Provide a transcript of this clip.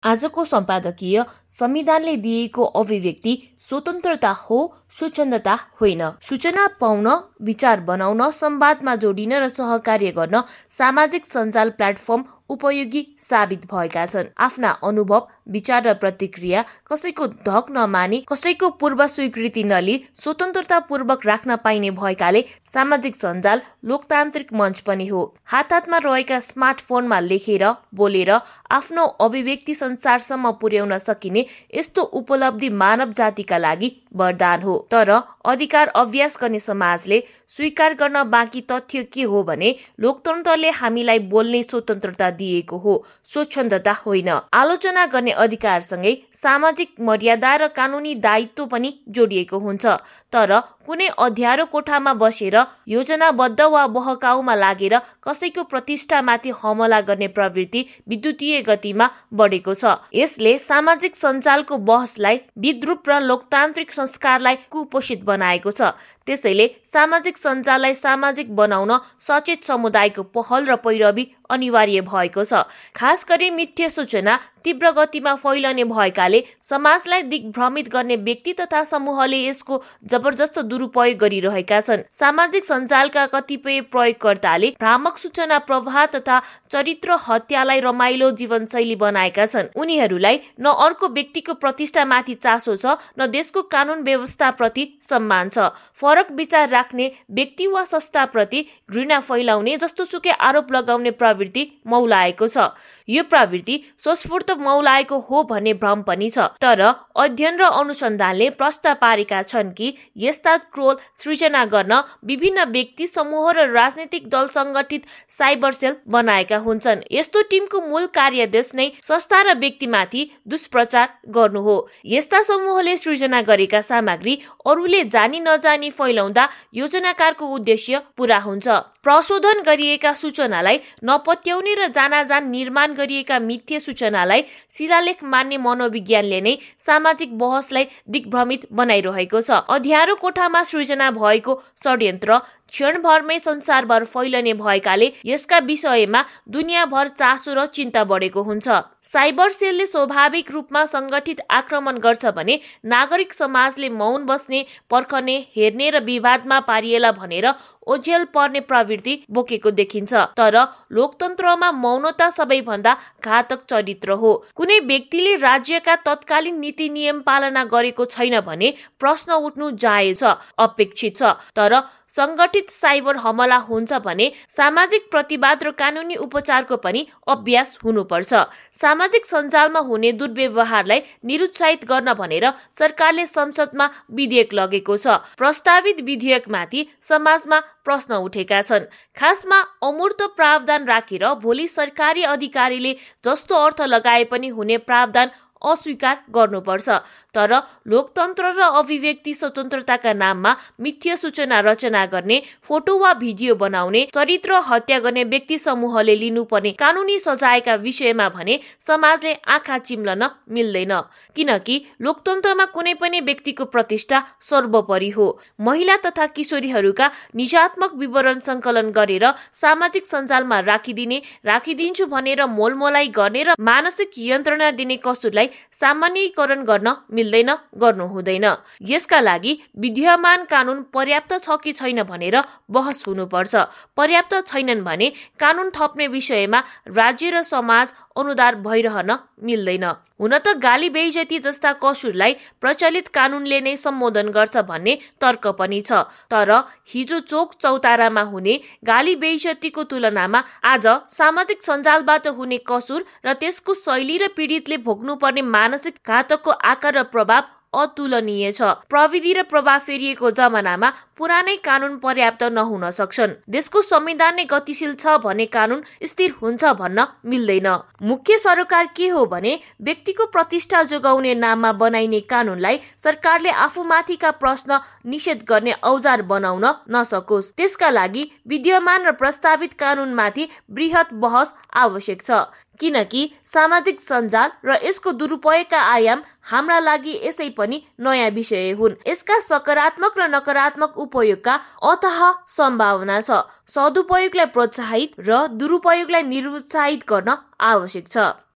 आजको सम्पादकीय संविधानले दिएको अभिव्यक्ति स्वतन्त्रता हो, स्वच्छन्दता होइन। सूचना पाउन, विचार बनाउन, संवादमा जोडिन र सहकार्य गर्न सामाजिक सञ्जाल प्लेटफर्म उपयोगी साबित भएका छन्। आफ्ना अनुभव, विचार र प्रतिक्रिया कसैको धक नमानी, कसैको पूर्व स्वीकृति नलिई स्वतन्त्रतापूर्वक राख्न पाइने भएकाले सामाजिक सञ्जाल लोकतान्त्रिक मञ्च पनि हो। हातमा रहेका स्मार्टफोनमा लेखेर, बोलेर आफ्नो अभिव्यक्ति संसारसम्म पुर्याउन सकिने यस्तो उपलब्धि मानव जातिका लागि वरदान हो। तर अधिकार अभ्यास गर्ने समाजले स्वीकार गर्न बाँकी तथ्य के हो भने लोकतन्त्रले हामीलाई बोल्ने स्वतन्त्रता दिएको हो, स्वच्छन्दता होइन। आलोचना गर्ने अधिकारसँगै सामाजिक मर्यादा र कानुनी दायित्व पनि जोडिएको हुन्छ। तर कुनै अँध्यारो कोठामा बसेर योजनाबद्ध वा बहकाउमा लागेर कसैको प्रतिष्ठामाथि हमला गर्ने प्रवृत्ति विद्युतीय गतिमा बढेको छ। यसले सामाजिक सञ्जालको बहसलाई विद्रूप र लोकतान्त्रिक संस्कारलाई कुपोषित बनाएको छ। त्यसैले सामाजिक सञ्जाललाई सामाजिक बनाउन सचेत समुदायको पहल र पैरवी अनिवार्य भएको छ। खास गरी मिथ्या सूचना तीव्र गतिमा फैलने भएकाले समाजलाई दिग्भ्रमित गर्ने व्यक्ति तथा समूहले यसको जबरजस्त दुरुपयोग गरिरहेका छन्। सामाजिक सञ्जालका कतिपय प्रयोगकर्ताले भ्रामक सूचना प्रवाह तथा चरित्र हत्यालाई रमाइलो जीवनशैली बनाएका छन्। उनीहरूलाई न अर्को व्यक्तिको प्रतिष्ठामाथि चासो छ, न देशको कानुन व्यवस्थाप्रति सम्मान छ। फरक विचार राख्ने व्यक्ति वा संस्थाप्रति घृणा फैलाउने, जस्तोसुकै आरोप लगाउने प्रवृत्ति मौलाएको छ। यो प्रवृत्ति स्वस्फूर्त मौलाएको हो भन्ने भ्रम पनि छ। तर अध्ययन र अनुसन्धानले प्रश्न पारेका छन् कि यस्ता ट्रोल सृजना गर्न विभिन्न व्यक्ति समूह र राजनीतिक दल संगठित साइबर सेल बनाएका हुन्छन्। यस्तो टिमको मूल कार्यदेश नै संस्था र व्यक्तिमाथि दुष्प्रचार गर्नु हो। यस्ता समूहले सृजना गरेका सामग्री अरूले जानी नजानी फैलाउँदा योजनाकारको उद्देश्य पूरा हुन्छ। प्रशोधन गरिएका सूचनालाई नपत्याउने र जानाजान निर्माण गरिएका मिथ्या सूचनालाई शिलालेख मान्ने मनोविज्ञानले नै सामाजिक बहसलाई दिग्भ्रमित बनाइरहेको छ। अँध्यारो कोठामा सृजना भएको षड्यन्त्र क्षणभरमै संसारभर फैलने भएकाले यसका विषयमा दुनियाँभर चासो र चिन्ता बढेको हुन्छ। साइबर सेलले स्वाभाविक रूपमा संगठित आक्रमण गर्छ भने नागरिक समाजले मौन बस्ने, पर्खने, हेर्ने र विवादमा पारिएला भनेर ओझेल पर्ने प्रवृत्ति बोकेको देखिन्छ। तर लोकतन्त्रमा मौनता सबैभन्दा घातक चरित्र हो। कुनै व्यक्तिले राज्यका तत्कालीन नीति नियम पालना गरेको छैन भने प्रश्न उठ्नु जायज छ, अपेक्षित छ। तर संगठित साइबर हमला हुन्छ भने सामाजिक प्रतिवाद र कानुनी उपचारको पनि अभ्यास हुनुपर्छ। सामाजिक सञ्जालमा हुने दुर्व्यवहारलाई निरुत्साहित गर्न भनेर सरकारले संसदमा विधेयक लगेको छ। प्रस्तावित विधेयकमाथि समाजमा प्रश्न उठेका छन्। खासमा अमूर्त प्रावधान राखेर भोलि सरकारी अधिकारीले जस्तो अर्थ लगाए पनि हुने प्रावधान अस्वीकार गर्नुपर्छ। तर लोकतन्त्र र अभिव्यक्ति स्वतन्त्रताका नाममा मिथ्या सूचना रचना गर्ने, फोटो वा भिडियो बनाउने, चरित्र हत्या गर्ने व्यक्ति समूहले लिनुपर्ने कानुनी सजायका विषयमा भने समाजले आँखा चिम्लन मिल्दैन। किनकि लोकतन्त्रमा कुनै पनि व्यक्तिको प्रतिष्ठा सर्वोपरि हो। महिला तथा किशोरीहरूका निजात्मक विवरण संकलन गरेर सामाजिक सञ्जालमा राखिदिन्छु भनेर मोलमोलाई गर्ने र मानसिक यन्त्रणा दिने कसुरलाई सामान्यीकरण गर्न मिल्दैन, गर्नु हुँदैन। यसका लागि विद्यमान कानुन पर्याप्त छ कि छैन भनेर बहस हुनुपर्छ। पर्याप्त छैनन् भने कानुन थप्ने विषयमा राज्य र समाज अनुदार भइरहन मिल्दैन। हुन त गाली बेइज्जती जस्ता कसुरलाई प्रचलित कानुनले नै सम्बोधन गर्छ भन्ने तर्क पनि छ। तर हिजो चोक चौतारामा हुने गाली बेइज्जतीको तुलनामा आज सामाजिक सञ्जालबाट हुने कसुर र त्यसको शैली र पीडितले भोग्नुपर्ने मानसिक घातकको आकार र प्रभाव अतुलनीय छ। प्रविधि र प्रभाव फेरिएको जमानामा पुरानै कानुन पर्याप्त नहुन सक्छन्। देशको संविधान नै गतिशील छ भने कानुन स्थिर हुन्छ भन्न मिल्दैन। मुख्य सरोकार के हो भने व्यक्तिको प्रतिष्ठा जोगाउने नाममा बनाइने कानुनलाई सरकारले आफूमाथिका प्रश्न निषेध गर्ने औजार बनाउन नसकोस्। त्यसका लागि विद्यमान र प्रस्तावित कानुनमाथि बृहत बहस आवश्यक छ। किनकि सामाजिक सञ्जाल र यसको दुरुपयोगका आयाम हाम्रा लागि यसै पनि नयाँ विषय हुन्। यसका सकारात्मक र नकारात्मक उपयोगका अथाह सम्भावना छ। सदुपयोगलाई प्रोत्साहित र दुरुपयोगलाई निरुत्साहित गर्न आवश्यक छ।